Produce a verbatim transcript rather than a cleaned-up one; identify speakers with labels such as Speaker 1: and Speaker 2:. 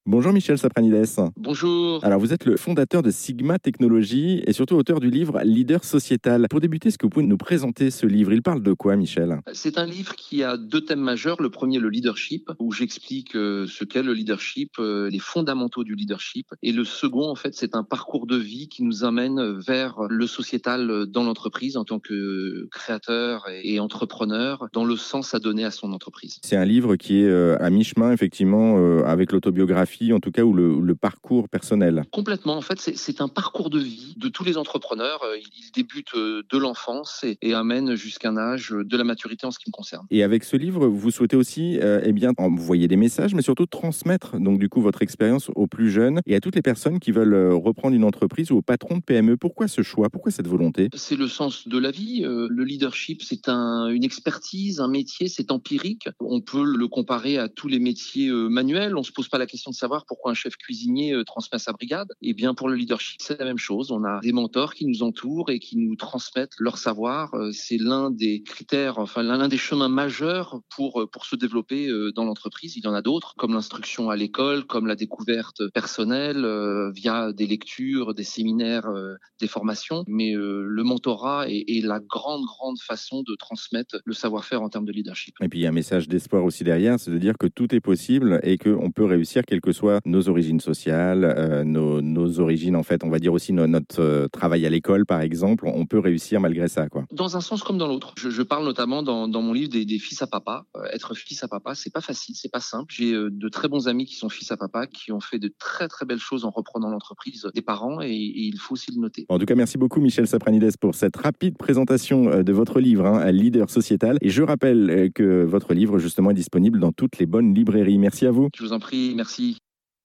Speaker 1: Bonjour Michel Sapranides.
Speaker 2: Bonjour.
Speaker 1: Alors vous êtes le fondateur de Sigma Technologies et surtout auteur du livre Leader Sociétal. Pour débuter, est-ce que vous pouvez nous présenter ce livre? Il parle de quoi, Michel?
Speaker 2: C'est un livre qui a deux thèmes majeurs. Le premier, le leadership, où j'explique euh, ce qu'est le leadership, euh, les fondamentaux du leadership. Et le second, en fait, c'est un parcours de vie qui nous amène vers le sociétal dans l'entreprise en tant que créateur et entrepreneur, dans le sens à donner à son entreprise.
Speaker 1: C'est un livre qui est euh, à mi-chemin, effectivement, euh, avec l'autobiographie, en tout cas, ou le, le parcours personnel.
Speaker 2: Complètement. En fait, c'est, c'est un parcours de vie de tous les entrepreneurs. Ils, ils débutent de l'enfance et, et amènent jusqu'à un âge de la maturité en ce qui me concerne.
Speaker 1: Et avec ce livre, vous souhaitez aussi euh, eh bien, envoyer des messages, mais surtout transmettre donc, du coup, votre expérience aux plus jeunes et à toutes les personnes qui veulent euh, reprendre une entreprise ou aux patrons de P M E. Pourquoi ce choix? Pourquoi cette volonté?
Speaker 2: C'est le sens de la vie. Euh, le leadership, c'est un, une expertise, un métier, c'est empirique. On peut le comparer à tous les métiers euh, manuels. On ne se pose pas la question de savoir pourquoi un chef cuisinier euh, transmet à sa brigade. Et bien pour le leadership, c'est la même chose. On a des mentors qui nous entourent et qui nous transmettent leur savoir. Euh, c'est l'un des critères, enfin l'un des chemins majeurs pour, pour se développer euh, dans l'entreprise. Il y en a d'autres, comme l'instruction à l'école, comme la découverte personnelle euh, via des lectures, des séminaires, euh, des formations. Mais euh, le mentorat est, est la grande, grande façon de transmettre le savoir-faire en termes de leadership.
Speaker 1: Et puis il y a un message d'espoir aussi derrière, c'est de dire que tout est possible et qu'on peut réussir quelles que soient nos origines sociales, euh, nos, nos origines en fait, on va dire aussi no, notre euh, travail à l'école par exemple, on peut réussir malgré ça, quoi.
Speaker 2: Dans un sens comme dans l'autre. Je, je parle notamment dans, dans mon livre des, des fils à papa. Euh, être fils à papa, c'est pas facile, c'est pas simple. J'ai euh, de très bons amis qui sont fils à papa, qui ont fait de très très belles choses en reprenant l'entreprise des parents et, et il faut aussi le noter.
Speaker 1: En tout cas, merci beaucoup Michel Sapranides pour cette rapide présentation de votre livre, hein, Leader Sociétal. Et je rappelle que votre livre justement est disponible dans toutes les bonnes librairies. Merci à vous.
Speaker 2: Je vous en prie, merci.